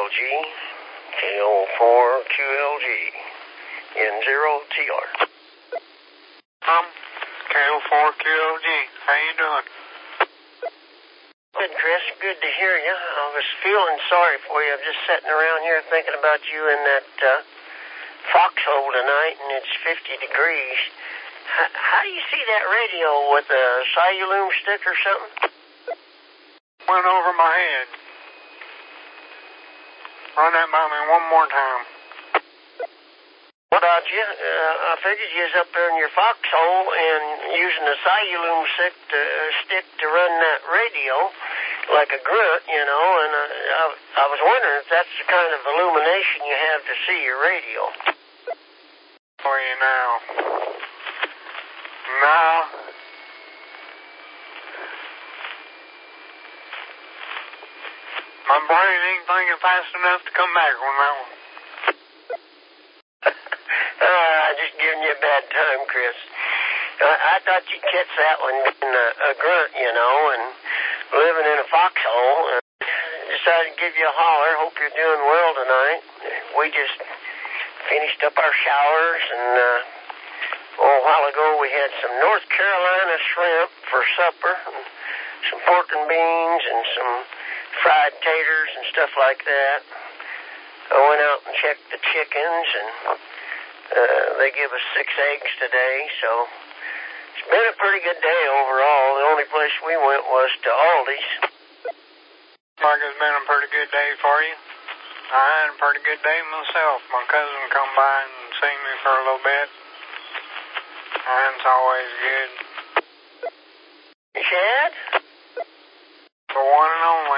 KLG, KO4QLG, N0TR. KO4QLG, how you doing? Good, Chris. Good to hear you. I was feeling sorry for you. I'm just sitting around here thinking about you in that foxhole tonight, and it's 50 degrees. How do you see that radio with a celluloom stick or something? Went over my head. Run that by me one more time. What about you? I figured you was up there in your foxhole and using a celluloom stick to run that radio like a grunt, you know, and I was wondering if that's the kind of illumination you have to see your radio. For you now. Now. My brain ain't thinking fast enough to come back on that one. Just giving you a bad time, Chris. I thought you'd catch that one in a grunt, you know, and living in a foxhole. And decided to give you a holler. Hope you're doing well tonight. We just finished up our showers, and a while ago we had some North Carolina shrimp for supper, and some pork and beans, and some fried taters and stuff like that. I went out and checked the chickens, and they give us 6 eggs today, so it's been a pretty good day overall. The only place we went was to Aldi's. Like it's been a pretty good day for you. I had a pretty good day myself. My cousin come by and see me for a little bit. And it's always good. Chad? The one and only.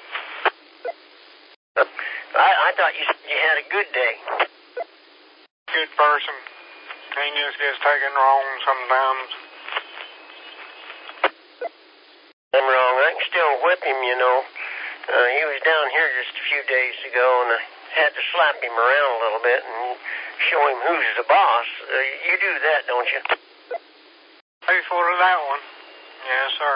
I thought you said you had a good day. Good person. He just gets taken wrong sometimes. I'm wrong. I can still whip him, you know. He was down here just a few days ago, and I had to slap him around a little bit and show him who's the boss. You do that, don't you? Faithful to that one. Yes, sir.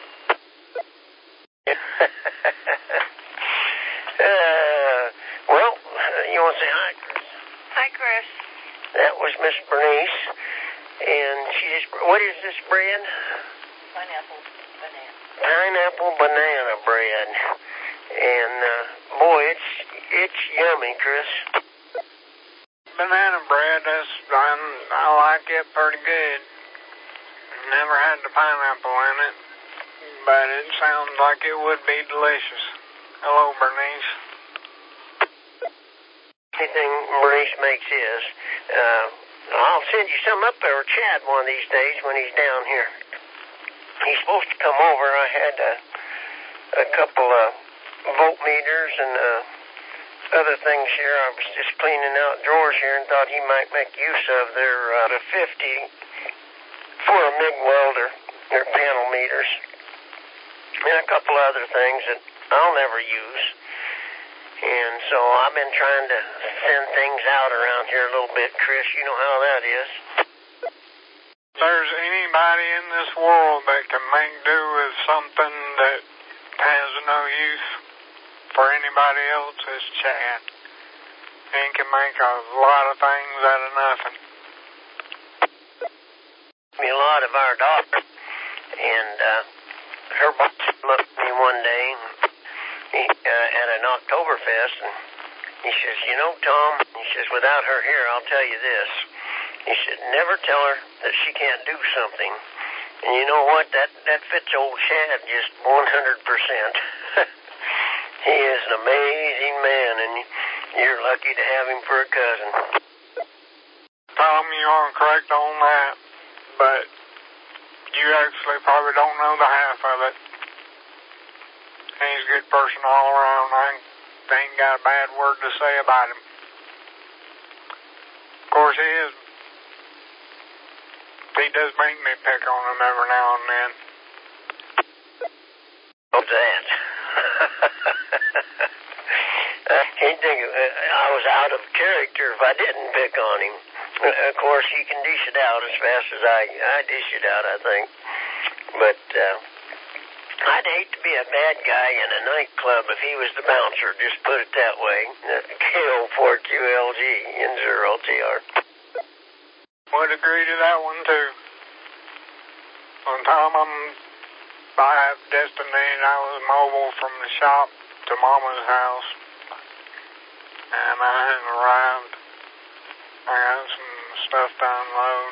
Well, you want to say hi, Chris? Hi, Chris. That was Miss Bernice, and she just... What is this bread? Pineapple banana. Pineapple banana bread. And, boy, it's yummy, Chris. Banana bread, I like it pretty good. Never had the pineapple in it, but it sounds like it would be delicious. Hello, Bernice. Anything Bernice makes is. I'll send you some up there with Chad one of these days when he's down here. He's supposed to come over. I had a couple of voltmeters and other things here. I was just cleaning out drawers here and thought he might make use of their 50 for a MIG welder, their panel meters, and a couple other things that I'll never use. And so I've been trying to send things out around here a little bit, Chris. You know how that is. There's anybody in this world that can make do with something that has no use for anybody else, it's Chad. He can make a lot of things out of nothing. A lot of our daughter, and her boss came up to me one day at an Oktoberfest, and he says, you know, Tom, he says, without her here, I'll tell you this. He said, never tell her that she can't do something. And you know what? That fits old Chad just 100%. He is an amazing man, and you're lucky to have him for a cousin. Tom, you are correct on that, but you actually probably don't know the half of it. He's a good person all around. I ain't got a bad word to say about him. Of course, he does make me pick on him every now and then. What's that? He'd think I was out of character if I didn't pick on him. Of course, he can dish it out as fast as I dish it out, I think. But I'd hate to be a bad guy in a nightclub if he was the bouncer, just put it that way. KO4QLG, N0TR. Would agree to that one, too. One time I have destiny, I was mobile from the shop to Mama's house, and I hadn't arrived. I got some stuff to unload,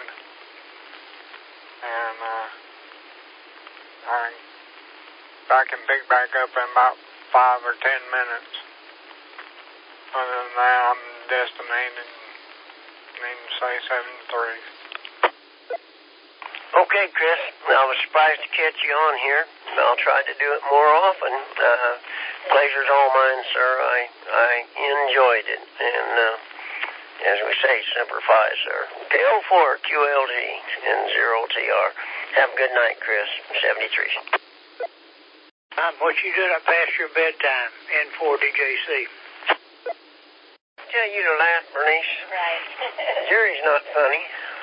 and I can pick back up in about 5 or 10 minutes. Other than that, I'm destinated, need to say 7-3. Okay, Chris, I was surprised to catch you on here. I'll try to do it more often. Pleasure's all mine, sir. I enjoyed it, and as we say, Semper Fi, sir. KO4QLG, N0TR. Have a good night, Chris. 73. What you doing up past your bedtime, N4DJC? Tell you to laugh, Bernice. Right. Jerry's not funny.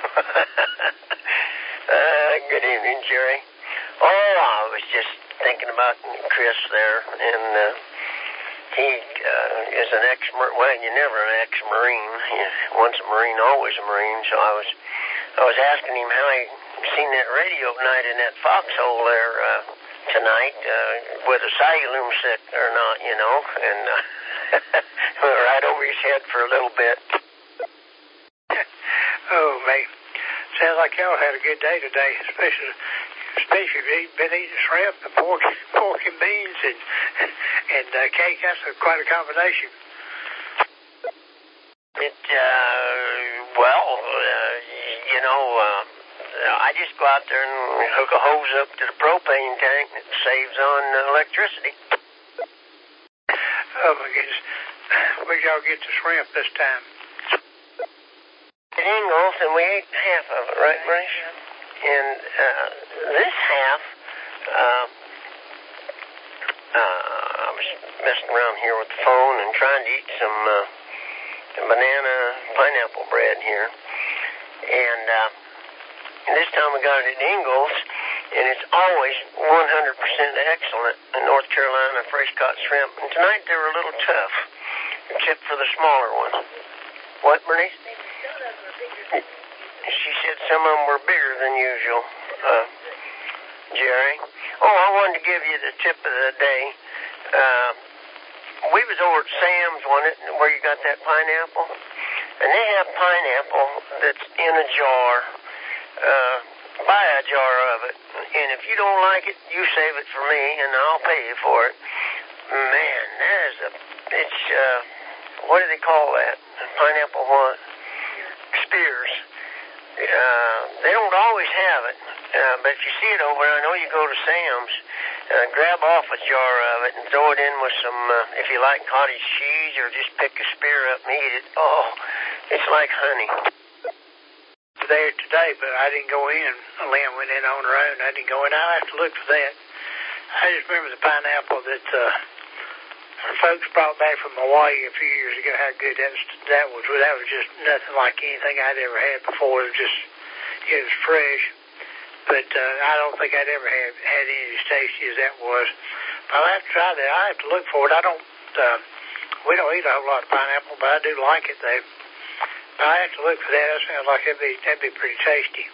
Good evening, Jerry. Oh, I was just thinking about Chris there, and he is an ex-Marine. Well, you're never an ex-Marine. Once a Marine, always a Marine. So I was asking him how he seen that radio at night in that foxhole there tonight, whether Siloom set or not, you know, and went right over his head for a little bit. Oh, man. Sounds like y'all had a good day today, especially if you've been eating shrimp and pork and beans and cake. That's quite a combination. I just go out there and hook a hose up to the propane tank that saves on electricity. Oh, my goodness. Where'd y'all get the shrimp this time? At Ingles, and we ate half of it, right, Bernice? And this half, I was messing around here with the phone and trying to eat some banana pineapple bread here. And this time we got it at Ingles, and it's always 100% excellent in North Carolina fresh-caught shrimp. And tonight they were a little tough, except for the smaller one. What, Bernice? She said some of them were bigger than usual, Jerry. Oh, I wanted to give you the tip of the day. We was over at Sam's, where you got that pineapple, and they have pineapple that's in a jar. Buy a jar of it, and if you don't like it, you save it for me, and I'll pay you for it. Man, it's what do they call that? Pineapple what? Spears. They don't always have it, but if you see it over there, I know you go to Sam's, grab off a jar of it and throw it in with some, if you like cottage cheese, or just pick a spear up and eat it. Oh, it's like honey. There today, but I didn't go in. Lynn went in on her own. I didn't go in. I'll have to look for that. I just remember the pineapple that folks brought back from Hawaii a few years ago. How good that was. That was just nothing like anything I'd ever had before. It was fresh, but I don't think I'd ever had any as tasty as that was. But I'll have to try that. I have to look for it. We don't eat a whole lot of pineapple, but I do like it though. I have to look for that. That sounds like that'd be pretty tasty.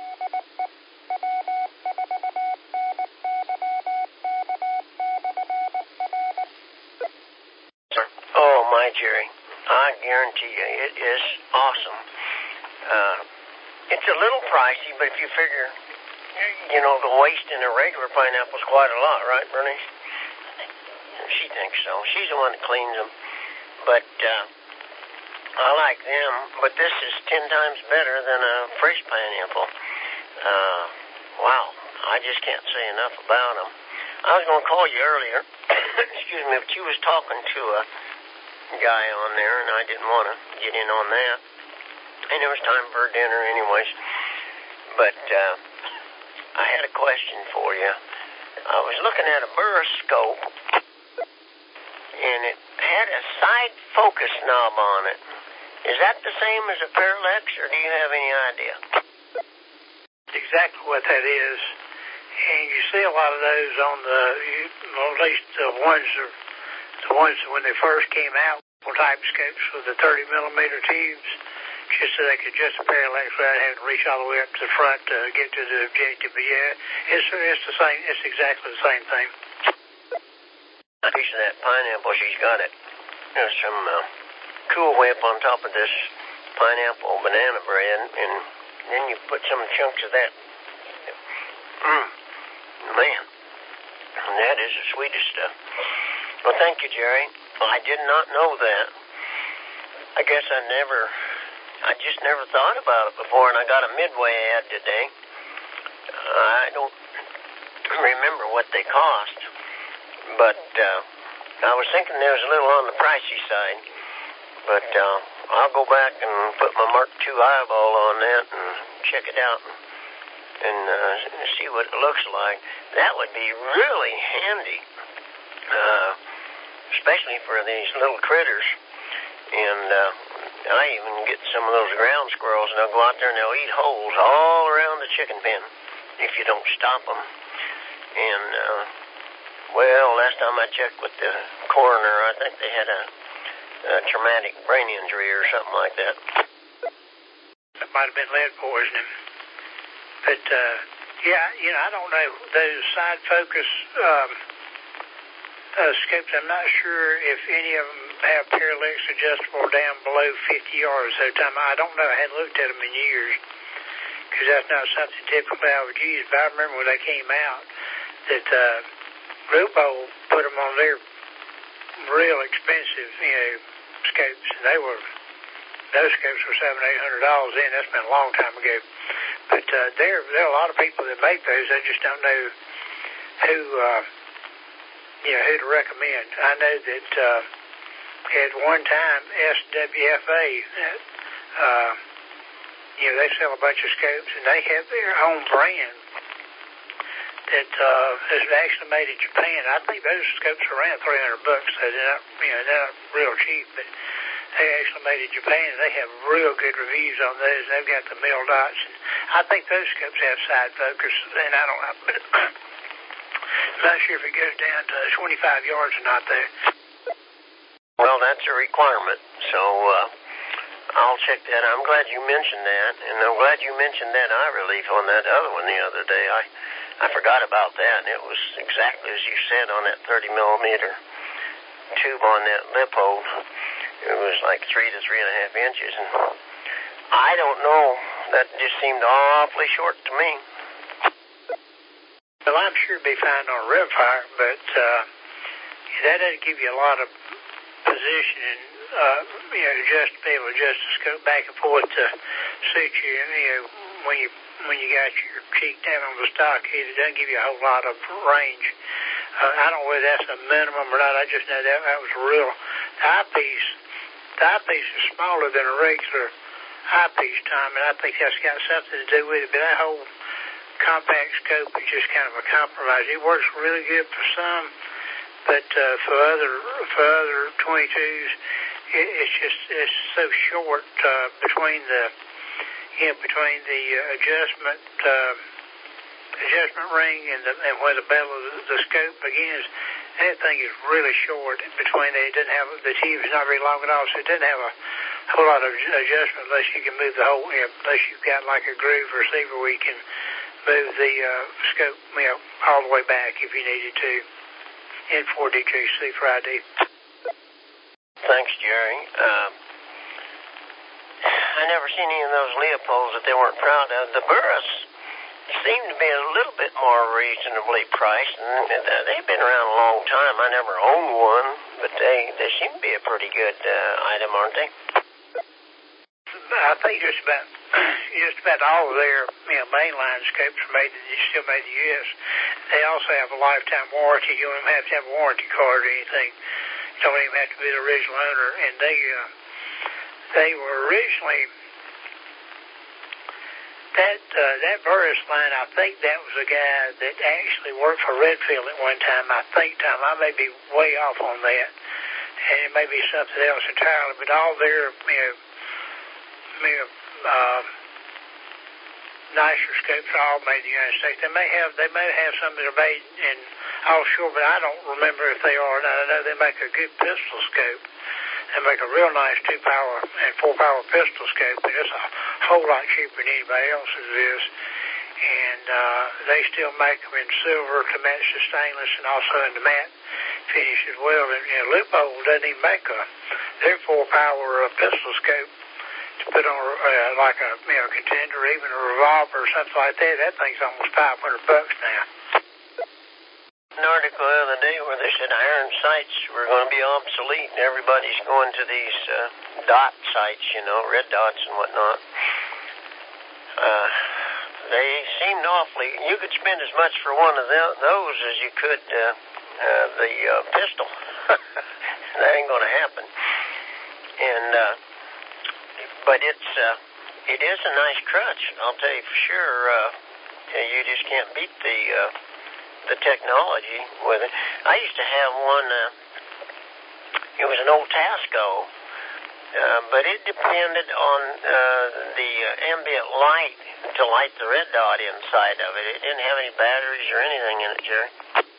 Oh, my Jerry, I guarantee you, it is awesome. It's a little pricey, but if you figure, the waste in a regular pineapple is quite a lot, right, Bernice? She thinks so. She's the one that cleans them. But I like them, but this is 10 times better than a fresh pineapple. Wow, I just can't say enough about them. I was going to call you earlier, excuse me, but you was talking to a guy on there, and I didn't want to get in on that. And it was time for dinner anyways. But I had a question for you. I was looking at a buroscope, and it had a side focus knob on it. Is that the same as a parallax, or do you have any idea? Exactly what that is. And you see a lot of those on at least the ones when they first came out, type scopes with the 30mm tubes, just so they could adjust the parallax without having to reach all the way up to the front to get to the objective. But yeah, it's the same. It's exactly the same thing. A piece of that pineapple, she's got it. There's some Cool Whip on top of this pineapple banana bread, and then you put some chunks of that. Man, that is the sweetest stuff. Well, thank you, Jerry. Well, I did not know that. I guess I just never thought about it before, and I got a Midway ad today. I don't remember what they cost, but I was thinking there was a little on the pricey side. But I'll go back and put my Mark II eyeball on that and check it out and see what it looks like. That would be really handy, especially for these little critters. And I even get some of those ground squirrels, and they'll go out there and they'll eat holes all around the chicken pen if you don't stop them. And, well, last time I checked with the coroner, I think they had a traumatic brain injury or something like that. That might have been lead poisoning. But, yeah, I don't know. Those side focus scopes, I'm not sure if any of them have parallax adjustable down below 50 yards at a time. I don't know. I hadn't looked at them in years because that's not something typically I would use. But I remember when they came out that Rupo put them on their real expensive, scopes. Those scopes were $700-800 in. That's been a long time ago. But there are a lot of people that make those. I just don't know who to recommend. I know that at one time SWFA, they sell a bunch of scopes, and they have their own brand that is actually made in Japan. I think those scopes are around $300, so they're not real cheap, but they actually made in Japan, and they have real good reviews on those. They've got the mill dots, and I think those scopes have side focus, and I don't know, but I'm not sure if it goes down to 25 yards or not there. Well, that's a requirement, so I'll check that. I'm glad you mentioned that, and I'm glad you mentioned that eye relief on that other one the other day. I forgot about that, and it was exactly as you said on that 30mm tube on that lip hole. It was like 3 to 3.5 inches, and I don't know. That just seemed awfully short to me. Well, I'm sure it'd be fine on a rimfire, but that doesn't give you a lot of position and just be able to adjust the scope back and forth to suit you. When you got your cheek down on the stock head, it doesn't give you a whole lot of range. I don't know whether that's a minimum or not. I just know that was real. The eyepiece is smaller than a regular eyepiece, Tom, and I think that's got something to do with it. But that whole compact scope is just kind of a compromise. It works really good for some, but for other 22s, it's so short between the adjustment ring and where the bell of the scope begins. That thing is really short between there. It doesn't have, the tube is not very long at all, so it doesn't have a whole lot of adjustment unless you can move the whole, unless you've got like a groove receiver where you can move the scope, all the way back if you needed to in 4DJC for ID. Thanks, Jerry. I never seen any of those Leopolds that they weren't proud of. The Burris seem to be a little bit more reasonably priced, and they've been around a long time. I never owned one, but they seem to be a pretty good item, aren't they? I think just about all of their mainline scopes are still made in the U.S. They also have a lifetime warranty. You don't even have to have a warranty card or anything. You don't even have to be the original owner. And they were originally that Burris line. I think that was a guy that actually worked for Redfield at one time. I think, Tom, I may be way off on that, and it may be something else entirely. But all their nicer scopes are all made in the United States. They may have some that are made in offshore, but I don't remember if they are. Now, I know they make a good pistol scope. They make a real nice 2-power and 4-power pistol scope, and it's a whole lot cheaper than anybody else's is. And they still make them in silver to match the stainless, and also in the matte finish as well. And Leupold doesn't even make their 4-power pistol scope to put on like a contender, or even a revolver or something like that. That thing's almost $500 now. An article the other day where they said iron sights were going to be obsolete, and everybody's going to these dot sights, red dots and whatnot. They seemed awfully. You could spend as much for one of those as you could the pistol. That ain't going to happen. And but it is a nice crutch. I'll tell you for sure. You just can't beat the technology with it. I used to have one. It was an old Tasco, but it depended on the ambient light to light the red dot inside of it. It didn't have any batteries or anything in it, Jerry.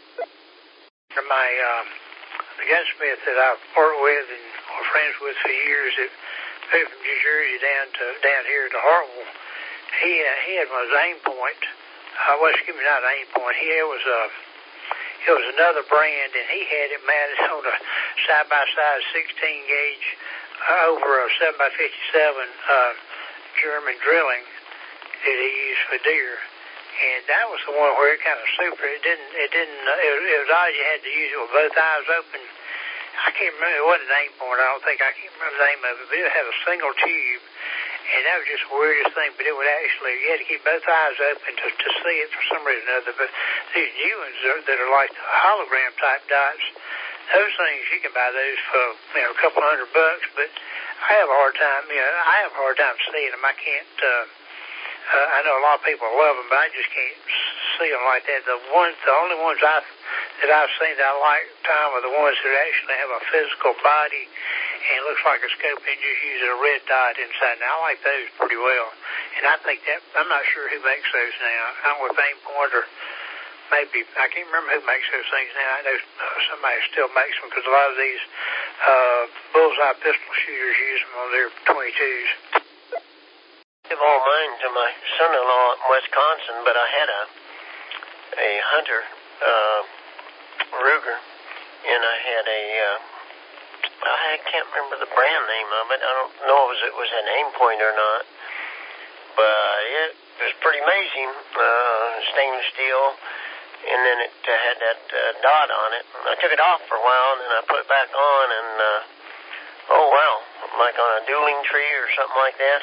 The gunsmith that I've worked with and were friends with for years that moved from New Jersey down here to Hartwell, he had one of his Aim Point. Not Aim Point. It was another brand, and he had it mounted on a side-by-side 16-gauge over a 7x57 German drilling that he used for deer. And that was the one where it kind of super. It was odd. You had to use it with both eyes open. I can't remember. It wasn't an Aim Point. I can't remember the name of it, but it had a single tube. And that was just the weirdest thing, but it would actually, you had to keep both eyes open to see it for some reason or other. But these new ones that are like the hologram type dots, those things, you can buy those for, a couple $100, but I have a hard time seeing them. I can't, I know a lot of people love them, but I just can't see them like that. The only ones that I've seen that I like, Tom, are the ones that actually have a physical body and it looks like a scope and just uses a red dot inside. Now, I like those pretty well. And I think I'm not sure who makes those now. I don't know if Aim Point or maybe, I can't remember who makes those things now. I know somebody still makes them because a lot of these bullseye pistol shooters use them on their 22s. I give all mine to my son-in-law in Wisconsin, but I had a Hunter Ruger, and I had I can't remember the brand name of it. I don't know if it was an Aim Point or not, but it was pretty amazing. Stainless steel, and then it had that dot on it. I took it off for a while, and then I put it back on, and oh wow, like on a dueling tree or something like that.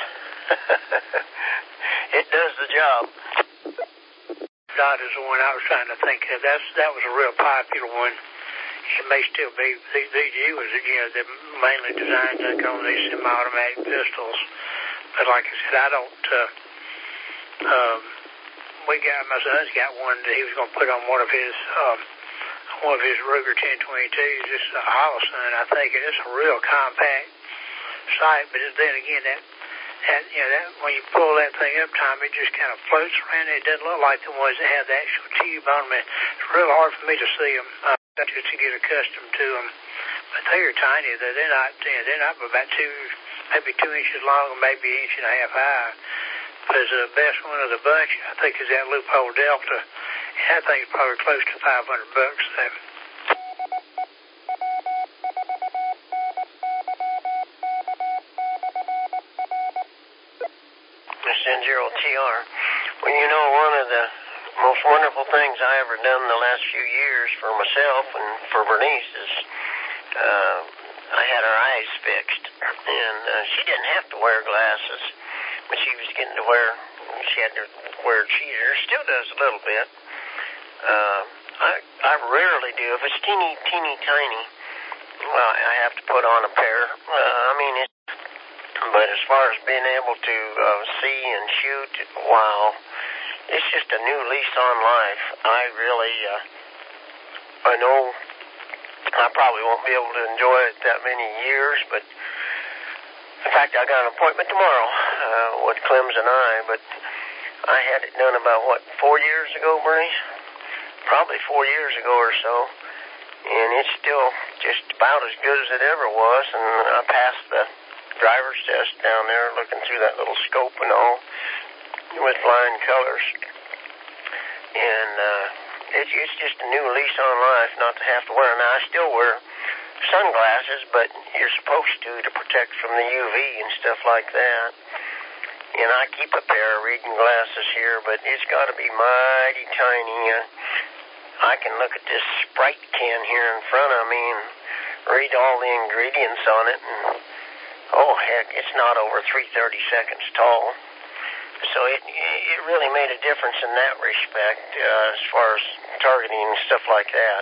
It does the job. Dot is the one I was trying to think of. That was a real popular one. It may still be. These ones, they're mainly designed like on these semi-automatic pistols. But like I said, I don't. My son's got one that he was going to put on one of his Ruger 1022s. This is a Holosun, I think, and it's a real compact sight. But then again, that when you pull that thing up, Tom, it just kind of floats around. It doesn't look like the ones that have the actual tube on them. It's real hard for me to see them. Just to get accustomed to them, but they are tiny. They're not about maybe 2 inches long, or maybe an inch and a half high. But the best one of the bunch, I think, is that Leupold Delta, and that thing's probably close to $500. Though. Mr. Gerald TR. Well, one of the most wonderful things I ever done the last few years for myself and for Bernice is I had her eyes fixed, and she didn't have to wear glasses, but she was getting to she had to wear cheaters, still does a little bit. I rarely do. If it's teeny tiny, well, I have to put on a pair. But as far as being able to see and shoot, wow, it's just a new lease on life. I know I probably won't be able to enjoy it that many years, but in fact, I got an appointment tomorrow with Clem's and I, but I had it done about, 4 years ago, Bernice? Probably 4 years ago or so. And it's still just about as good as it ever was. And I passed the driver's test down there looking through that little scope and all with flying colors. And it's just a new lease on life not to have to wear. Now, I still wear sunglasses, but you're supposed to protect from the UV and stuff like that. And I keep a pair of reading glasses here, but it's got to be mighty tiny. I can look at this Sprite can here in front of me and read all the ingredients on it, and oh heck, it's not over 3/32 tall. So it really made a difference in that respect as far as targeting and stuff like that.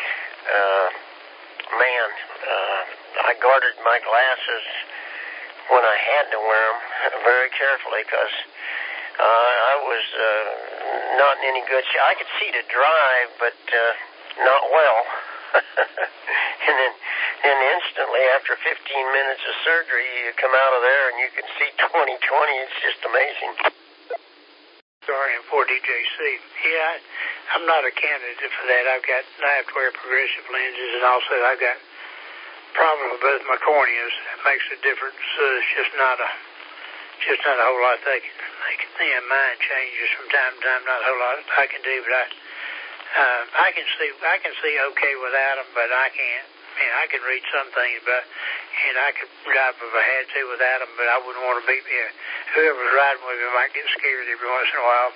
I guarded my glasses when I had to wear them very carefully because I was not in any good shape. I could see to drive, but not well. And then instantly, after 15 minutes of surgery, you come out of there and you can see 20/20. It's just amazing. Sorry, I'm for DJC. Yeah, I'm not a candidate for that. I have to wear progressive lenses, and also I've got problem with both my corneas. It makes a difference. It's just not a whole lot they can mine changes from time to time. Not a whole lot I can do, but I can see okay without them, but I can't. I mean, I can read some things, and I could drive if I had to without them, but I wouldn't want to beat me. Whoever's riding with me might get scared every once in a while.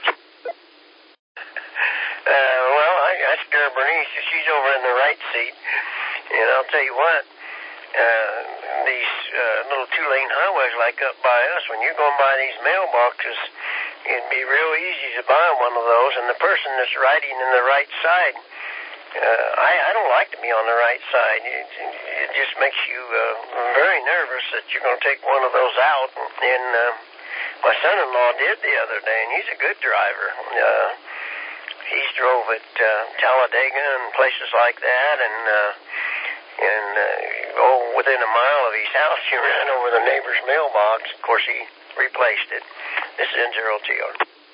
Well, I scare Bernice. She's over in the right seat. And I'll tell you what, these little two-lane highways like up by us, when you're going by these mailboxes, it'd be real easy to buy one of those. And the person that's riding in the right side, I don't like to be on the right side. It just makes you very nervous that you're going to take one of those out. And my son-in-law did the other day, and he's a good driver. He's drove at Talladega and places like that, and within a mile of his house, he ran over the neighbor's mailbox. Of course, he replaced it. This is N0TR.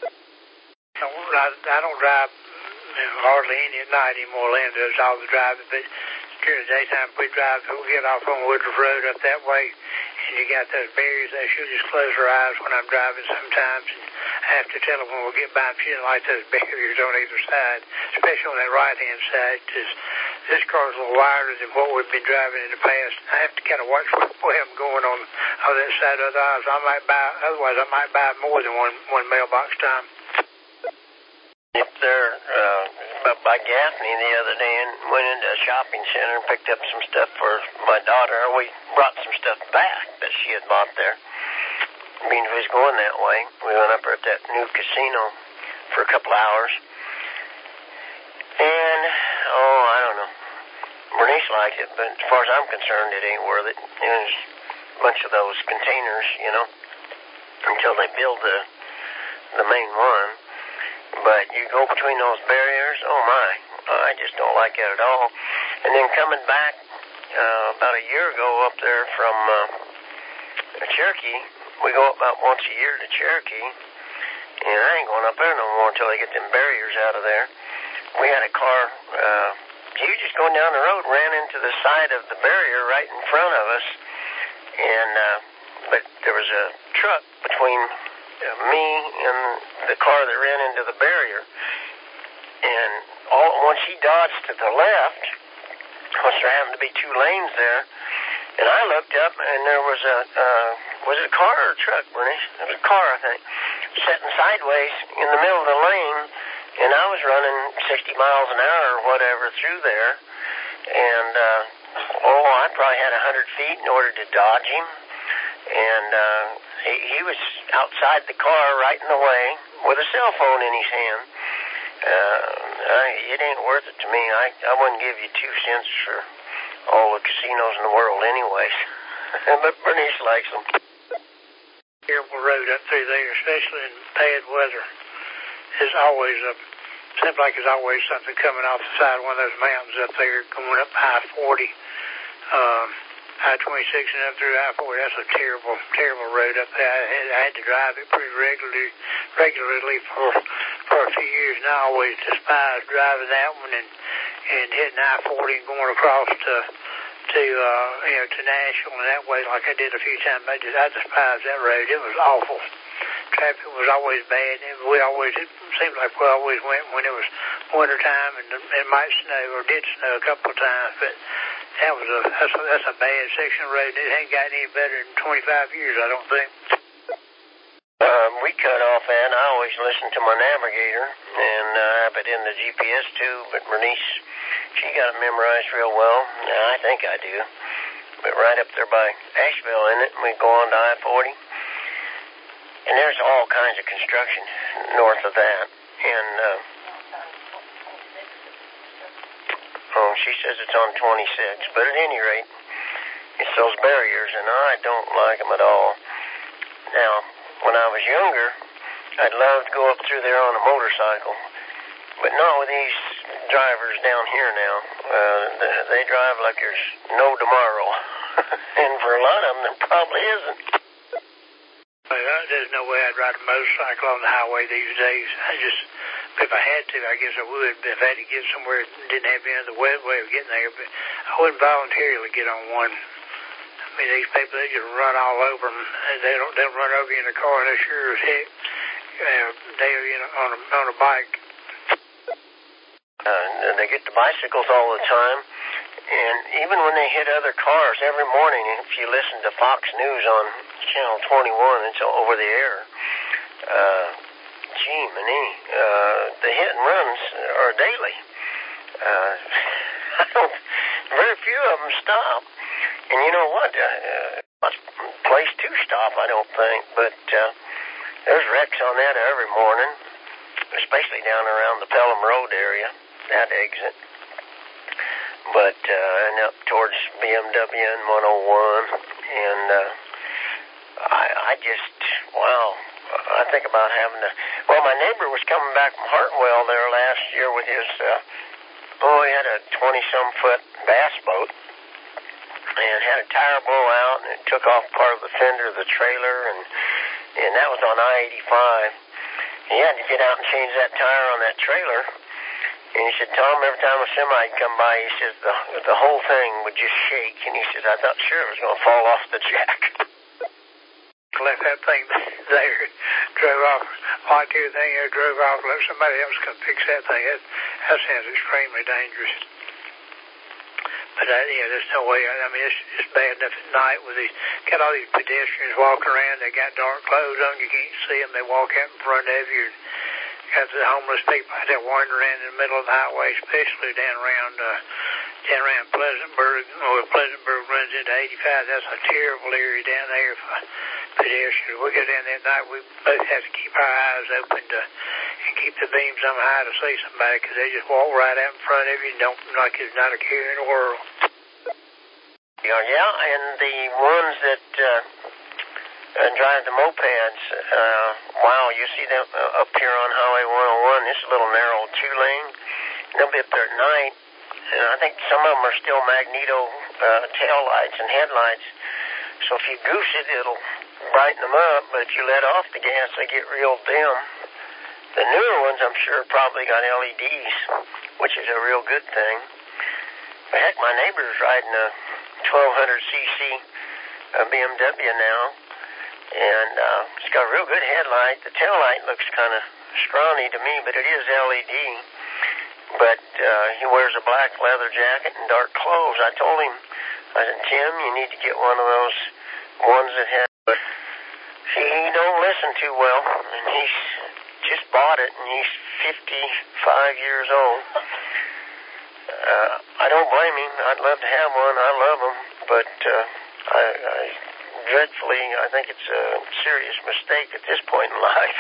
I don't drive hardly any at night anymore. Len does all the driving, but during the daytime, we get off on Woodruff Road up that way, and you got those barriers there. She'll just close her eyes when I'm driving sometimes, and I have to tell her when we get by them, she doesn't like those barriers on either side, especially on that right-hand side, because this car's a little wider than what we've been driving in the past. I have to kind of watch where I'm going on that side. Otherwise, I might buy more than one mailbox time. Up there by Gaffney the other day and went into a shopping center and picked up some stuff for my daughter. We brought some stuff back that she had bought there. I mean, we was going that way. We went up there at that new casino for a couple hours. And, I don't know. Bernice liked it, but as far as I'm concerned, it ain't worth it. There's a bunch of those containers, until they build the main one. But you go between those barriers, oh my, I just don't like it at all. And then coming back about a year ago up there from Cherokee, we go up about once a year to Cherokee, and I ain't going up there no more until they get them barriers out of there. We had a car, he was just going down the road, ran into the side of the barrier right in front of us, and but there was a truck between me and the car that ran into the barrier. And once he dodged to the left, there happened to be two lanes there, and I looked up and there was was it a car or a truck, Bernice? It was a car, I think, sitting sideways in the middle of the lane, and I was running 60 miles an hour or whatever through there, and I probably had 100 feet in order to dodge him. And he was outside the car right in the way with a cell phone in his hand. It ain't worth it to me. I wouldn't give you 2 cents for all the casinos in the world anyways. But Bernice likes them. Terrible road up through there, especially in bad weather. Seems like there's always something coming off the side of one of those mountains up there going up I-40. I-26 and up through I-40. That's a terrible, terrible road up there. I had to drive it pretty regularly for a few years, and I always despised driving that one and hitting I-40 and going across to Nashville and that way like I did a few times. I despised that road. It was awful. Traffic was always bad. It seemed like we always went when it was winter time, and it might snow or did snow a couple of times, but that's a bad section of road. It ain't gotten any better in 25 years, I don't think. We cut off that. I always listen to my navigator, and I have it in the GPS too, but Bernice, she got it memorized real well. I think I do. But right up there by Asheville, in it, and we go on to I-40. And there's all kinds of construction north of that. And, she says it's on 26. But at any rate, it's those barriers, and I don't like them at all. Now, when I was younger, I'd love to go up through there on a motorcycle. But not with these drivers down here now. They drive like there's no tomorrow. And for a lot of them, there probably isn't. There's no way I'd ride a motorcycle on the highway these days. If I had to, I guess I would. But if I had to get somewhere that didn't have any other way of getting there, but I wouldn't voluntarily get on one. I mean, these people, they just run all over them. They'll run over you in a car, and they're sure as heck they're on a bike. They get the bicycles all the time, and even when they hit other cars every morning, if you listen to Fox News on Channel 21, it's over the air. The hit and runs are daily. Very few of them stop. And you know what? Not a place to stop, I don't think, but there's wrecks on that every morning, especially down around the Pelham Road area, that exit. But and up towards BMW and 101, and I just, wow, I think about having to, well, my neighbor was coming back from Hartwell there last year with his, he had a 20-some foot bass boat, and had a tire blow out, and it took off part of the fender of the trailer, and that was on I-85. He had to get out and change that tire on that trailer. And he said, Tom, every time a semi come by, he says, the whole thing would just shake. And he says, I thought sure it was going to fall off the jack. Left that thing there, drove off, locked everything there, drove off, let somebody else come fix that thing. That sounds extremely dangerous. But there's no way. I mean, it's bad enough at night with got all these pedestrians walking around. They got dark clothes on. You can't see them. They walk out in front of you. Got the homeless people out there wandering around in the middle of the highway, especially down around Pleasantburg. Pleasantburg runs into 85. That's a terrible area down there for pedestrians. We go down there at night. We both have to keep our eyes open and keep the beams on high to see somebody, because they just walk right out in front of you and don't, like it's not a care in the world. Yeah, and the ones that drive the mopeds, wow, you see them up here on Highway 101, this little narrow 2-lane. They'll be up there at night, and I think some of them are still magneto tail lights and headlights. So if you goose it, it'll brighten them up, but if you let off the gas, they get real dim. The newer ones, I'm sure, probably got LEDs, which is a real good thing. But heck, my neighbor's riding a 1200cc BMW now, and it's got a real good headlight. The tail light looks kind of scrawny to me, but it is LED. But he wears a black leather jacket and dark clothes. I told him, I said, Tim, you need to get one of those ones that have, but he don't listen too well, and he's just bought it, and he's 55 years old. I don't blame him. I'd love to have one. I love them, but I think it's a serious mistake at this point in life.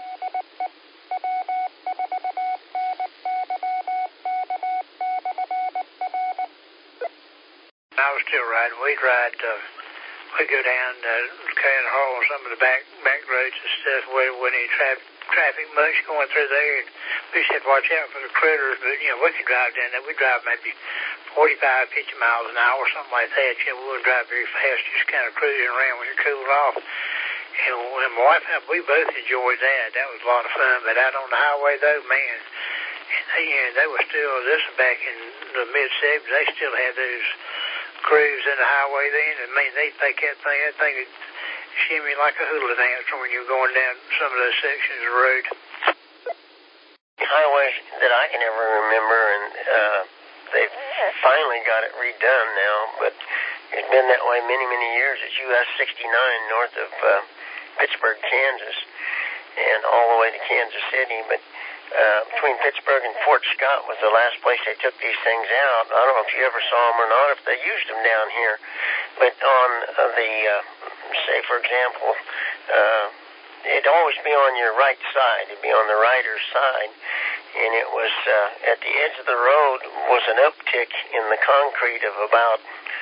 I was still riding. We'd go down Cannon Hall on some of the back roads and stuff where there wasn't any traffic much going through there. And we said watch out for the critters, but we could drive down there. We drive maybe 45, 50 miles an hour, something like that. You know, we wouldn't drive very fast, just kind of cruising around when you're cooling off. And my wife and I, we both enjoyed that. That was a lot of fun. But out on the highway, though, man, and they were still, this was back in the mid-70s, they still had those grooves in the highway then. And, man, they think that thing would shimmy like a hula dancer when you're going down some of those sections of the road. Highways that I can ever remember, and they've finally got it redone now, but it's been that way many, many years. It's US 69 north of Pittsburgh, Kansas, and all the way to Kansas City. But between Pittsburgh and Fort Scott was the last place they took these things out. I don't know if you ever saw them or not, if they used them down here. But on the, say, for example, it'd always be on your right side. It'd be on the rider's side. And it was at the edge of the road was an uptick in the concrete of about,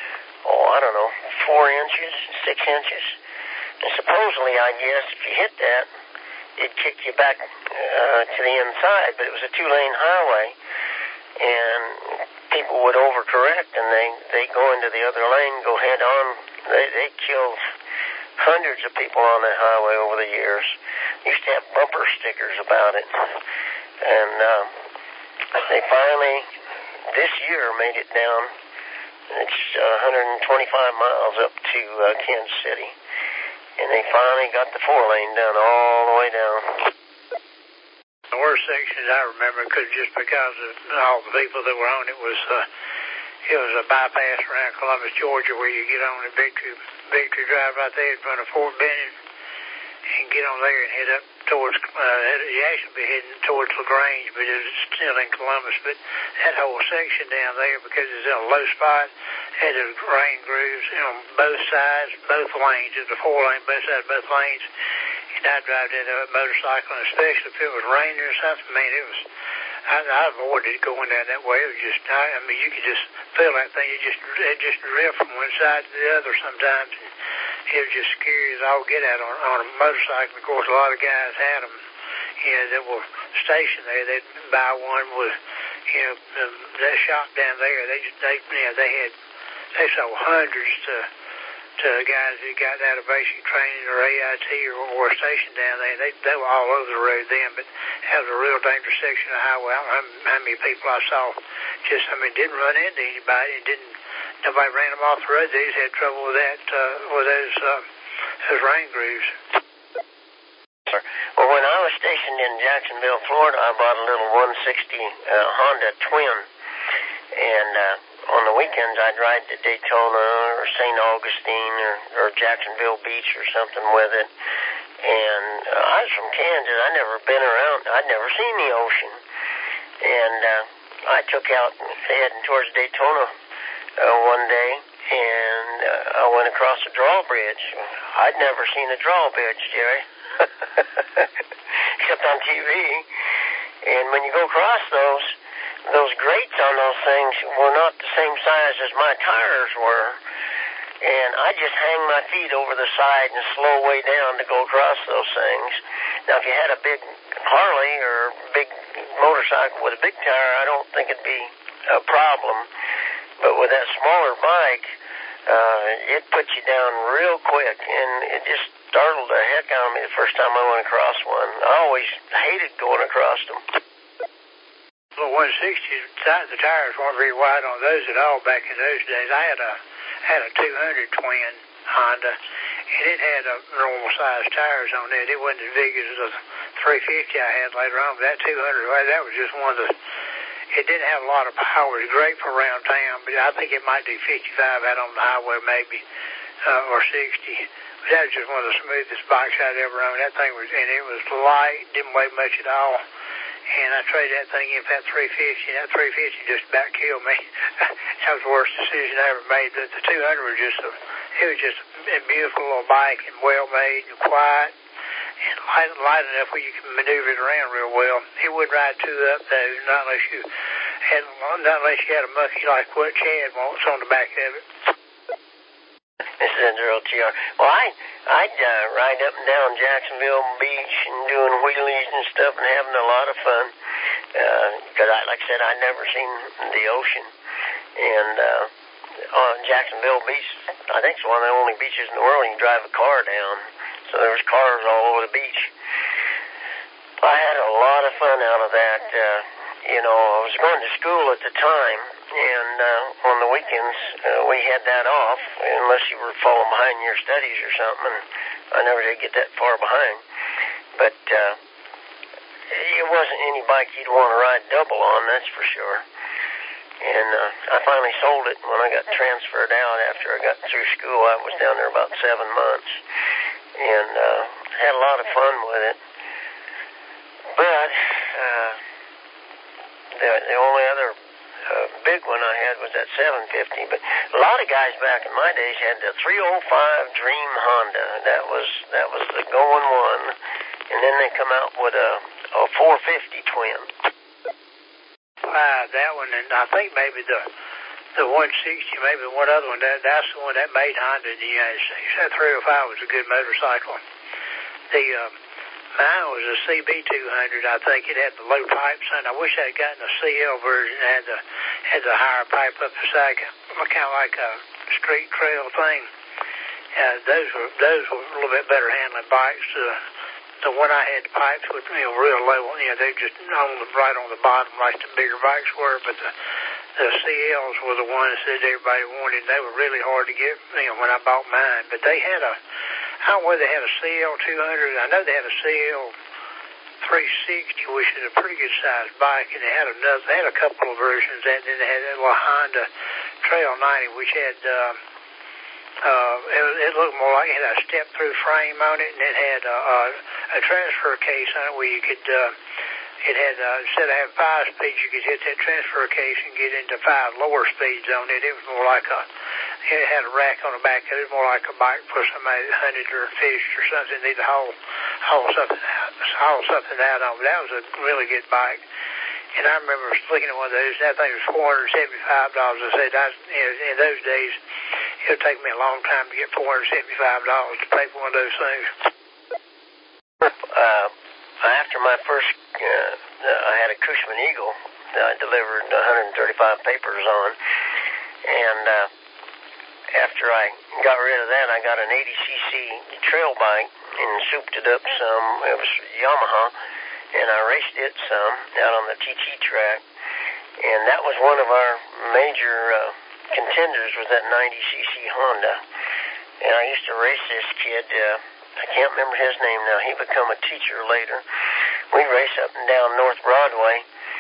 4 inches, 6 inches. And supposedly, I guess, if you hit that, it'd kick you back to the inside. But it was a 2-lane highway, and people would overcorrect, and they go into the other lane, go head on. They killed hundreds of people on that highway over the years. Used to have bumper stickers about it. And they finally, this year, made it down. It's 125 miles up to Kansas City. And they finally got the 4-lane done all the way down. The worst sections I remember, just because of all the people that were on it, was a bypass around Columbus, Georgia, where you get on the Victory Drive right there in front of Fort Benning, and get on there and head up towards, you actually be heading towards LaGrange, but it's still in Columbus. But that whole section down there, because it's in a low spot, had the rain grooves on both sides, both lanes. It was a 4-lane, both sides, both lanes. And I'd drive down there with a motorcycle, and especially if it was raining or something, man, I avoided going down that way. It was just, you could just feel that thing. It just drift from one side to the other sometimes. And it was just scary as all get out on a motorcycle. Of course, a lot of guys had them, that were stationed there. They'd buy one with, that shop down there. They sold hundreds to guys who got out of basic training or AIT or stationed down there. They were all over the road then, but that was a real dangerous section of the highway. I don't know how many people I saw didn't run into anybody, and nobody ran them off the road. They just had trouble with that, with those rain grooves. Well, when I was stationed in Jacksonville, Florida, I bought a little 160 Honda Twin, and on the weekends I'd ride to Daytona or St. Augustine or Jacksonville Beach or something with it. And I was from Kansas. I'd never been around. I'd never seen the ocean. And I took out heading towards Daytona one day, and I went across the drawbridge. I'd never seen a drawbridge, Jerry, except on TV. And when you go across those grates on those things were not the same size as my tires were. And I just hang my feet over the side and slow way down to go across those things. Now, if you had a big Harley or big motorcycle with a big tire, I don't think it'd be a problem. But with that smaller bike, it puts you down real quick, and it just startled the heck out of me the first time I went across one. I always hated going across them. Well, 160, the tires weren't very wide on those at all back in those days. I had a 200 Twin Honda, and it had a normal size tires on it. It wasn't as big as the 350 I had later on, but that 200, that was just one of the, it didn't have a lot of power. It was great for around town, but I think it might do 55 out on the highway maybe, or 60. But that was just one of the smoothest bikes I'd ever owned. That thing was, and it was light, didn't weigh much at all. And I traded that thing in for that 350. That 350 just about killed me. That was the worst decision I ever made. But the 200 was just a beautiful little bike, and well made and quiet and light enough where you can maneuver it around real well. It wouldn't ride too up though, not unless you had a monkey like what Chad wants on the back of it. This is Enzo TR. Well, I'd ride up and down Jacksonville Beach and doing wheelies and stuff and having a lot of fun. Because, like I said, I'd never seen the ocean. And on Jacksonville Beach, I think it's one of the only beaches in the world you can drive a car down. So there was cars all over the beach. I had a lot of fun out of that. I was going to school at the time, and on the weekends we had that off, unless you were falling behind in your studies or something. And I never did get that far behind. But it wasn't any bike you'd want to ride double on, that's for sure. And I finally sold it when I got transferred out after I got through school. I was down there about 7 months, and had a lot of fun with it. But the only other big one I had was that 750. But a lot of guys back in my days had the 305 Dream Honda. That was the going one. And then they come out with a 450 twin. That one, and I think maybe the 160, maybe the one other one, that's the one that made Honda in the United States. That 305 was a good motorcycle. Mine was a CB200. I think it had the low pipes on. I wish I'd gotten the CL version that had the higher pipe up the side, kind of like a street trail thing. Those were a little bit better handling bikes. The one I had, the pipes was real low. They just right on the bottom like the bigger bikes were. But the CLs were the ones that everybody wanted. They were really hard to get when I bought mine. But they had I don't know whether they had a CL200. I know they had a CL360, which is a pretty good sized bike, and they had a couple of versions, and then they had that little Honda Trail 90, which had it looked more like it had a step through frame on it, and it had a transfer case on it where you could it had instead of having 5 speeds, you could hit that transfer case and get into 5 lower speeds on it. It was more like it had a rack on the back. It was more like a bike for somebody that hunted or fished or something. Need to haul something out on. But that was a really good bike. And I remember looking at one of those. That thing was $475. I said, in those days, it would take me a long time to get $475 to pay for one of those things. After my first, I had a Cushman Eagle that I delivered 135 papers on, and after I got rid of that, I got an 80cc trail bike and souped it up some. It was Yamaha, and I raced it some out on the TT track, and that was one of our major contenders with that 90cc Honda. And I used to race this kid. I can't remember his name now. He became a teacher later. We'd race up and down North Broadway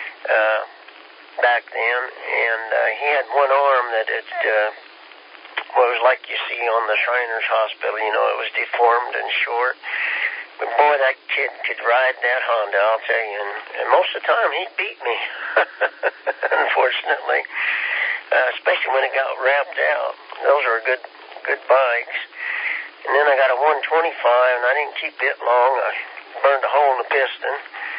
back then, and he had one arm that was like you see on the Shriners Hospital. It was deformed and short. But boy, that kid could ride that Honda, I'll tell you. And most of the time, he beat me, unfortunately, especially when it got wrapped out. Those were good bikes. And then I got a 125, and I didn't keep it long. I burned a hole in the piston.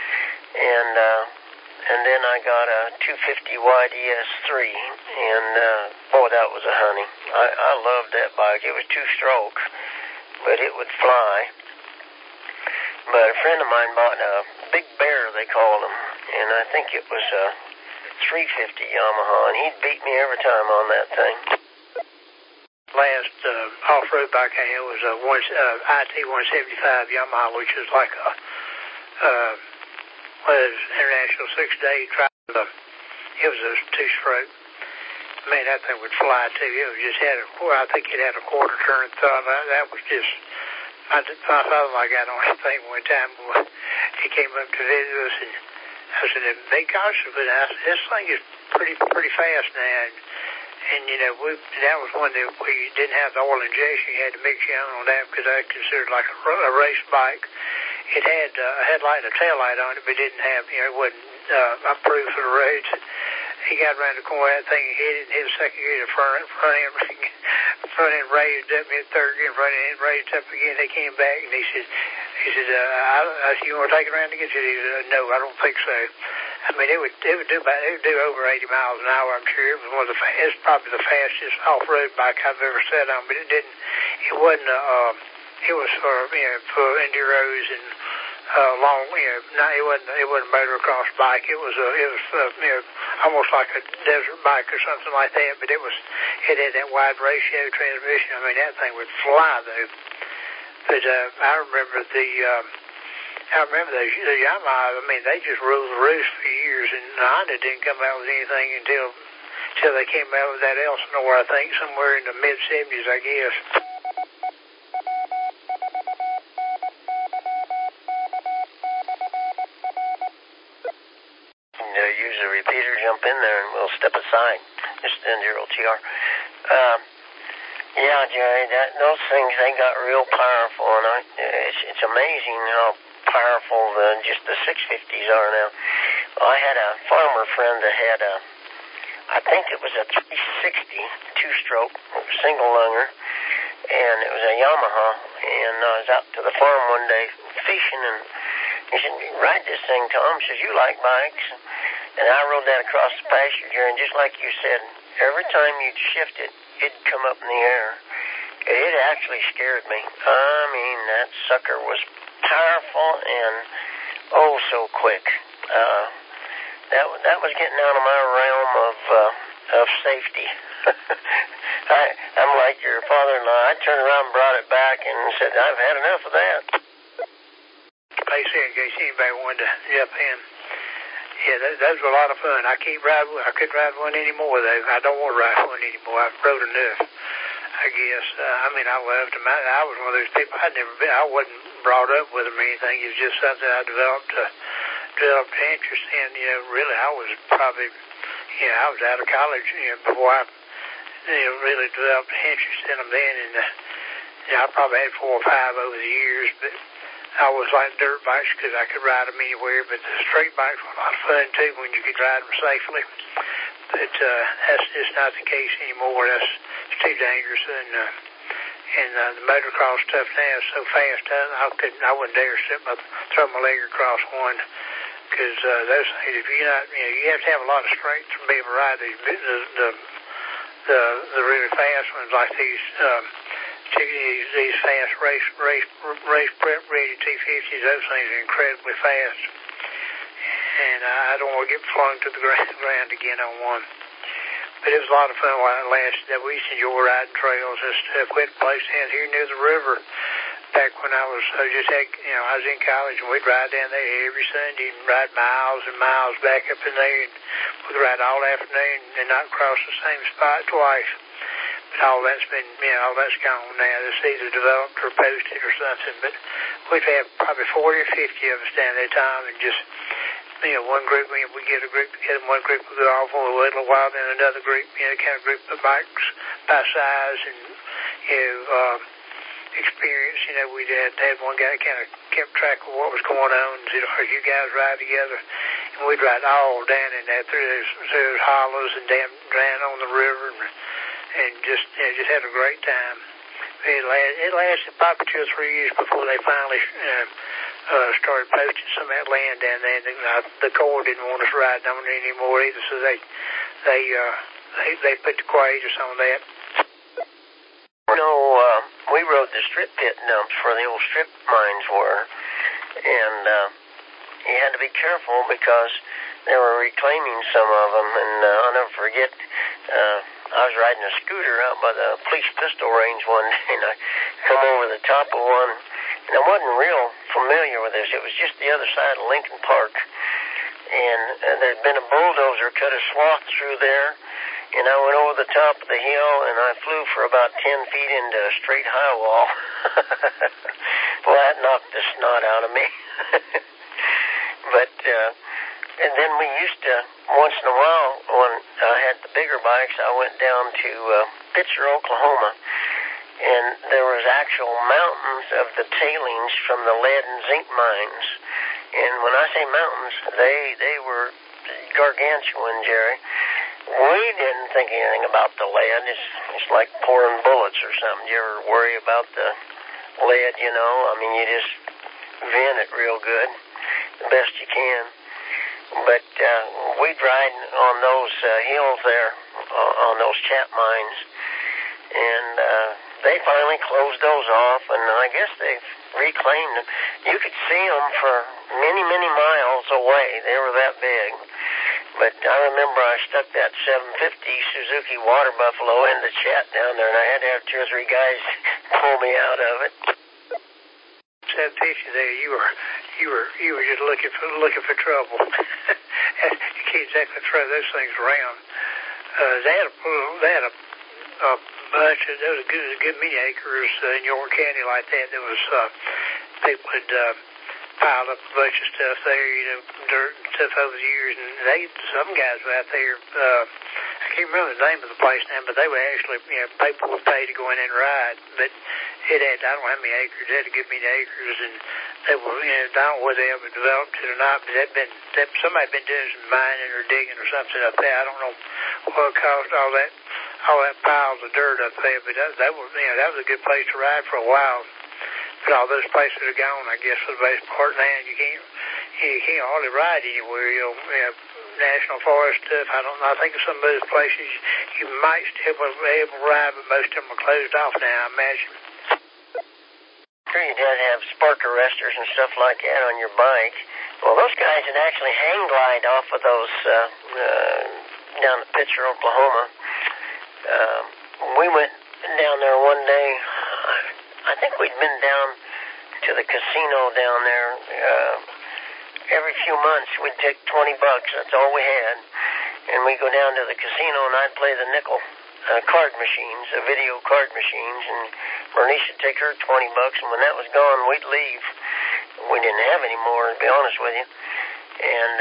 And then I got a 250 YDS3, and boy, that was a honey. I loved that bike. It was 2-stroke, but it would fly. But a friend of mine bought a Big Bear, they called him, and I think it was a 350 Yamaha, and he'd beat me every time on that thing. Last off-road bike I had was a IT-175 Yamaha, which is like a international 6-day trial. It was a 2-stroke. Man, that thing would fly too. It was just I think it had a quarter turn thumb. That was just. My father-in-law got on that thing one time. He came up to visit us, and I said, "Hey, gosh, but this thing is pretty fast now." And that was one that we didn't have the oil injection. You had to mix your own on that because I considered like a race bike. It had a headlight and a taillight on it, but it didn't have, it wasn't approved for the roads. He got around the corner of that thing and hit it, and hit a second gear, the front end raised up, hit third gear, front end raised up again. They came back, and he said, "You want to take it around again?" He said, "No, I don't think so." I mean, it would do over 80 miles an hour. I'm sure it was it's probably the fastest off-road bike I've ever sat on. But it was for for enduros and long, it wasn't a motocross bike. It was almost like a desert bike or something like that. But it had that wide ratio transmission. I mean, that thing would fly though. But I remember the Yamaha. I mean, they just ruled the roost for years, and Honda didn't come out with anything until they came out with that Elsinore, I think, somewhere in the mid-'70s, I guess. Use a repeater, jump in there, and we'll step aside. Just end your OTR. Yeah, Jerry, those things, they got real powerful, and it's amazing how powerful just the 650s are now. I had a farmer friend that had I think it was a 360 two-stroke single lunger, and it was a Yamaha, and I was out to the farm one day fishing, and he said, "Ride this thing, Tom." He says, "You like bikes?" And I rode that across the pasture, Jerry, and just like you said, every time you'd shift it, it'd come up in the air. It actually scared me. I mean, that sucker was powerful and oh so quick. That was getting out of my realm of safety. I'm like your father-in-law. I turned around and brought it back and said, "I've had enough of that." Basically, in case anybody wanted to jump in. Yeah, those were a lot of fun. I couldn't ride one anymore, though. I don't want to ride one anymore. I've rode enough, I guess. I mean, I loved them. I was one of those people. I wasn't brought up with them or anything. It was just something I developed interest in. Really, I was probably, I was out of college, before I, really developed interest in them then. And, I probably had 4 or 5 over the years, but I always liked dirt bikes because I could ride them anywhere, but the straight bikes were a lot of fun too when you could ride them safely. But that's just not the case anymore. It's too dangerous, and the motocross stuff now is so fast. I wouldn't dare throw my leg across one because those things. If you're not, you have to have a lot of strength to be able to ride the really fast ones like these. These fast race prep ready T50s, those things are incredibly fast. And I don't want to get flung to the ground again on one. But it was a lot of fun while it lasted. We used to enjoy riding trails and stuff. We had a place down here near the river back when I was I was in college, and we'd ride down there every Sunday and ride miles and miles back up in there. And we'd ride all afternoon and not cross the same spot twice. But all that's gone now. It's either developed or posted or something. But we've had probably 40 or 50 of us down there, Tom, and just, one group, we get a group together, one group will go off for a little while, then another group, kind of group of bikes by size and, experience. We'd had one guy that kind of kept track of what was going on and said, "Are you guys ride together?" And we'd ride all down in that through those hollows and down on the river and just had a great time. It lasted probably 2 or 3 years before they finally started poaching some of that land down there. And the Corps didn't want us riding on it anymore either, so they put the quatus on that. We rode the strip pit dumps where the old strip mines were, and you had to be careful because they were reclaiming some of them. And I'll never forget, I was riding a scooter out by the police pistol range one day, and I come over the top of one, and I wasn't real familiar with this. It was just the other side of Lincoln Park, and there'd been a bulldozer cut a swath through there, and I went over the top of the hill, and I flew for about 10 feet into a straight high wall. Well, that knocked the snot out of me. But and then we used to, once in a while, when I had the bigger bikes, I went down to Pitzer, Oklahoma, and there was actual mountains of the tailings from the lead and zinc mines. And when I say mountains, they were gargantuan, Jerry. We didn't think anything about the lead. It's like pouring bullets or something. You ever worry about the lead, I mean, you just vent it real good, the best you can. But we'd ride on those hills there, on those chap mines, and they finally closed those off, and I guess they've reclaimed them. You could see them for many, many miles away. They were that big. But I remember I stuck that 750 Suzuki Water Buffalo in the chat down there, and I had to have 2 or 3 guys pull me out of it. 750 there, you were just looking for trouble. You can't exactly throw those things around. They had a bunch of, there was a good many acres in York County like that. There was people had piled up a bunch of stuff there, dirt and stuff over the years, and some guys were out there. I can't remember the name of the place now, but they were actually, people would pay to go in and ride. But it had, I don't know how many acres, it had a good many acres, and they were, I don't know whether they ever developed it or not, but somebody had been doing some mining or digging or something up there. I don't know what caused all that piles of dirt up there, but that was, that was a good place to ride for a while. But all those places are gone, I guess, for the most part now. You can't hardly ride anywhere. National forest stuff. I don't know. I think some of those places you might still be able to ride, but most of them are closed off now, I imagine. Sure, you did have spark arresters and stuff like that on your bike. Well, those guys would actually hang glide off of those down to Pitcher, Oklahoma. We went down there one day. I think we'd been down to the casino down there. Every few months we'd take $20. That's all we had. And we'd go down to the casino and I'd play the nickel card machines, the video card machines, and Bernice would take her $20, and when that was gone, we'd leave. We didn't have any more, to be honest with you. And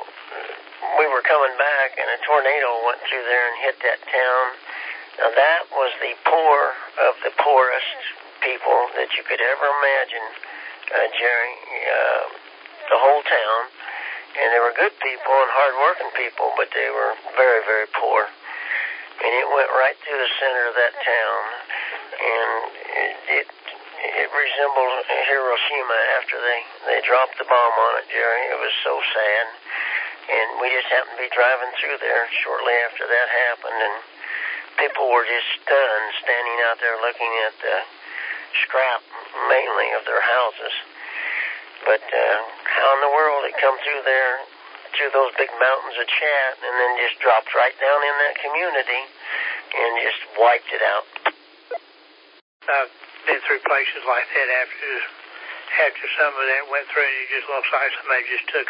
we were coming back, and a tornado went through there and hit that town. Now, that was the poor of the poorest people that you could ever imagine, Jerry, the whole town. And they were good people and hard-working people, but they were very, very poor. And it went right through the center of that town, and it resembled Hiroshima after they dropped the bomb on it, Jerry. It was so sad. And we just happened to be driving through there shortly after that happened, and people were just stunned, standing out there looking at the scrap, mainly, of their houses. But how in the world it come through there, through those big mountains of chat, and then just dropped right down in that community and just wiped it out. I've been through places like that after some of that went through, and it just looks like somebody just took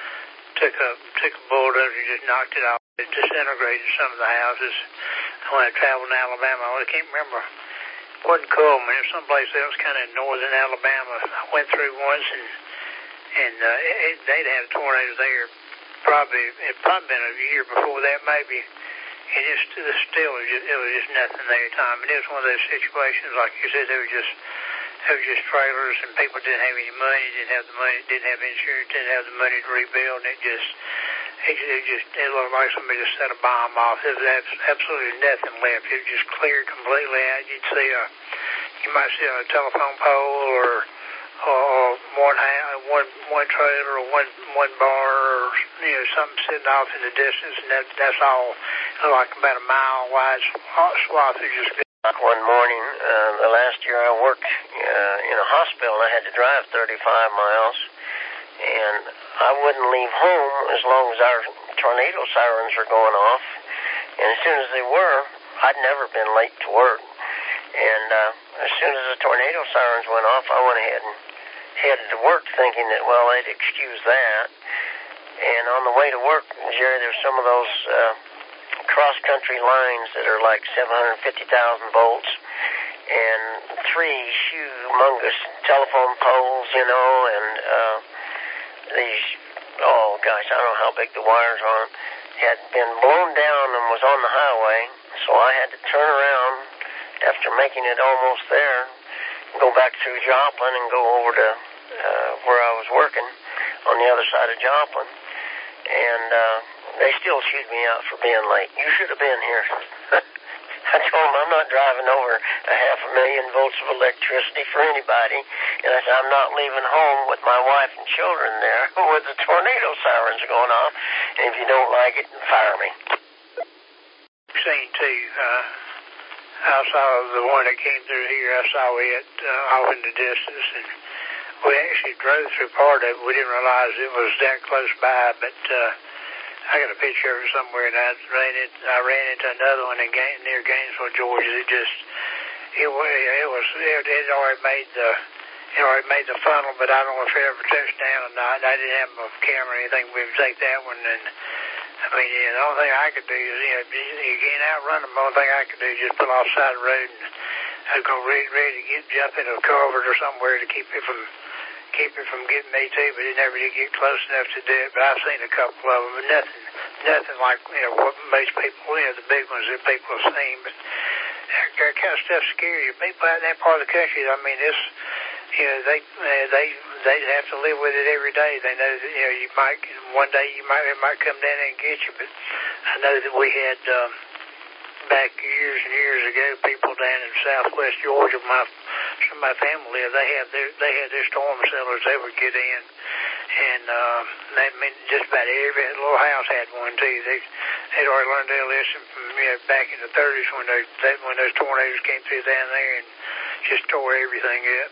a bulldozer and just knocked it off. It disintegrated some of the houses. When I traveled in Alabama, I can't remember. It wasn't Coleman. It was someplace else, kind of in northern Alabama. I went through once, and they'd had a tornado there. It had probably been a year before that, maybe. And it was just nothing there, Tom. And it was one of those situations, like you said, they were just trailers, and people didn't have any money, didn't have insurance, didn't have the money to rebuild, and it looked like somebody just set a bomb off. There was absolutely nothing left. It was just cleared completely out. You might see a telephone pole or one trailer or one bar or something sitting off in the distance, and that's all. It looked like about a mile wide swath. It just one morning, the last year I worked in a hospital, and I had to drive 35 miles, and I wouldn't leave home as long as our tornado sirens were going off. And as soon as they were, I'd never been late to work. And as soon as the tornado sirens went off, I went ahead and headed to work thinking that, well, they'd excuse that. And on the way to work, Jerry, there's some of those cross-country lines that are like 750,000 volts and 3 humongous telephone poles, and these, oh gosh, I don't know how big the wires are, had been blown down and was on the highway, so I had to turn around after making it almost there, go back through Joplin and go over to where I was working on the other side of Joplin. And they still chewed me out for being late. You should have been here. I told them I'm not driving over 500,000 volts of electricity for anybody. And I said, I'm not leaving home with my wife and children there with the tornado sirens going off. And if you don't like it, fire me. Seen too. I saw the one that came through here. I saw it off in the distance, and We actually drove through part of it. We didn't realize it was that close by, but I got a picture of it somewhere, and I ran into another one near Gainesville, Georgia. It already made the funnel, but I don't know if it ever touched down or not. I didn't have a camera or anything. We would take that one, and I mean, the only thing I could do is, you can't outrun them. The only thing I could do is just pull off the side of the road, and I'd go ready to jump into a culvert or somewhere to keep it from getting me too. But it never did get close enough to do it. But I've seen a couple of them, but nothing like what most people, the big ones that people have seen. But that kind of stuff's scary. People out in that part of the country, I mean, this. They have to live with it every day. They know that you might one day it might come down and get you. But I know that we had back years and years ago people down in southwest Georgia. Some of my family lived. They had their storm cellars they would get in, and I mean just about every little house had one too. They'd already learned their lesson from back in the 30s when those tornadoes came through down there and just tore everything up.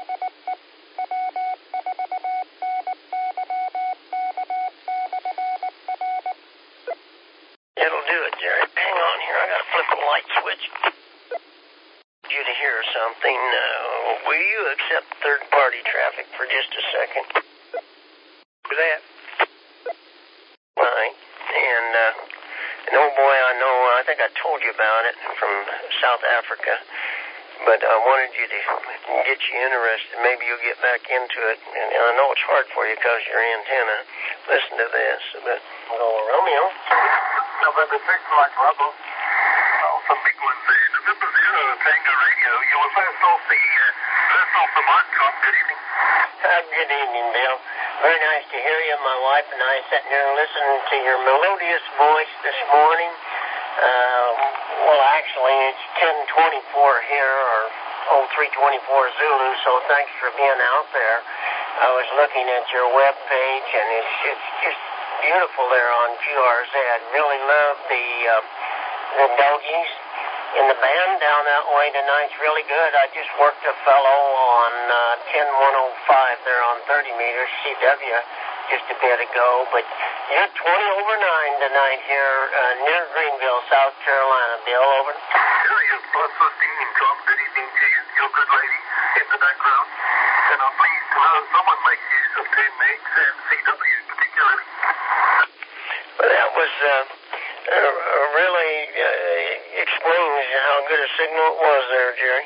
It'll do it, Jerry. Hang on here. I gotta flip the light switch. You to hear something. Will you accept third-party traffic for just a second? For that? Right. And an old boy I know, I think I told you about it, from South Africa. But I wanted you to get you interested. Maybe you'll get back into it. And I know it's hard for you because your antenna. Listen to this. But Romeo. November 6th, Mike Bravo. Well, some big ones there. November 0, Tango Radio. You were first off the mic drop. Good evening. Good evening, Bill. Very nice to hear you. My wife and I sitting here listening to your melodious voice this morning. Well, actually, it's 10:24 here, or 3:24 Zulu, so thanks for being out there. I was looking at your web page, and it's just beautiful there on QRZ. Really love the doggies. And the band down that way tonight's really good. I just worked a fellow on 10105 there on 30 meters, CW, just a bit ago. But you're 20/9 tonight here near Greenville, South Carolina. Bill, over. Yeah, you're plus 15 and Tom. Good evening to you. Your good lady in the background. And I'm pleased to know someone makes use of 10 megs and CW particularly. Well, that was really explains how good a signal it was there, Jerry.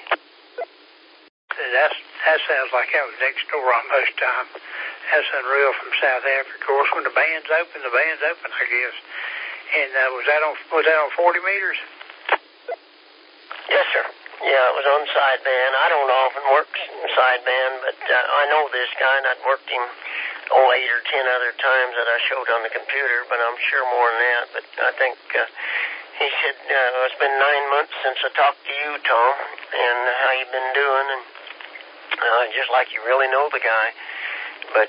That sounds like that was next door almost time. That's unreal from South Africa. Of course, when the band's open, I guess. And was that on 40 meters? Yes, sir. Yeah, it was on sideband. I don't often work sideband, but I know this guy, and I'd worked him 8 or 10 other times that I showed on the computer, but I'm sure more than that. But I think he said it's been 9 months since I talked to you, Tom, and how you've been doing, and just like you really know the guy. But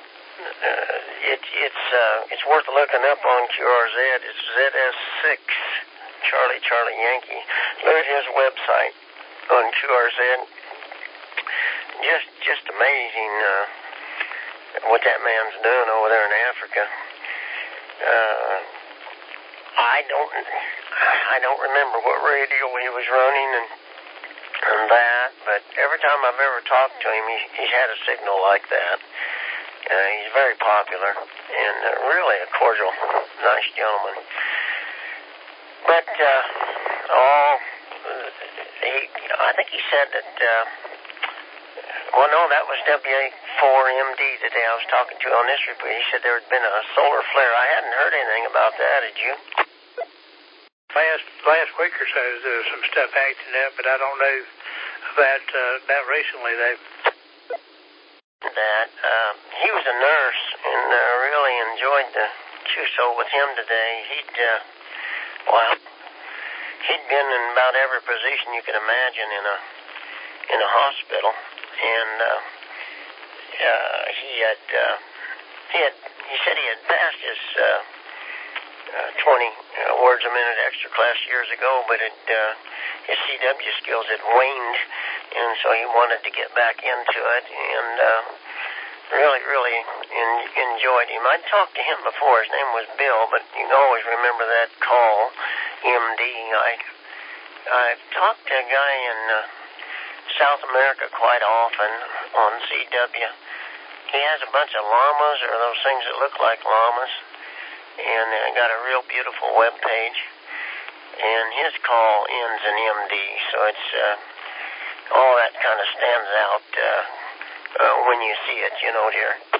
it's worth looking up on QRZ. It's ZS6 Charlie Yankee. Look at his website on QRZ. Just amazing what that man's doing over there in Africa. I don't remember what radio he was running and that, but every time I've ever talked to him, he's had a signal like that. He's very popular and really a cordial, nice gentleman. But I think he said that. Well, no, that was WA4MD today I was talking to on this report. He said there had been a solar flare. I hadn't heard anything about that. Did you? Last week or so, there was some stuff acting up, but I don't know about recently. He was a nurse and really enjoyed the QSO with him today. He'd been in about every position you could imagine in a hospital, and he said he had passed his 20 words a minute extra class years ago, but his CW skills had waned, and so he wanted to get back into it, and really enjoyed him. I'd talked to him before. His name was Bill, but you can always remember that call, MD. I've talked to a guy in South America quite often on CW. He has a bunch of llamas, or those things that look like llamas, and got a real beautiful web page. And his call ends in MD, so it's all that kind of stands out when you see it, dear.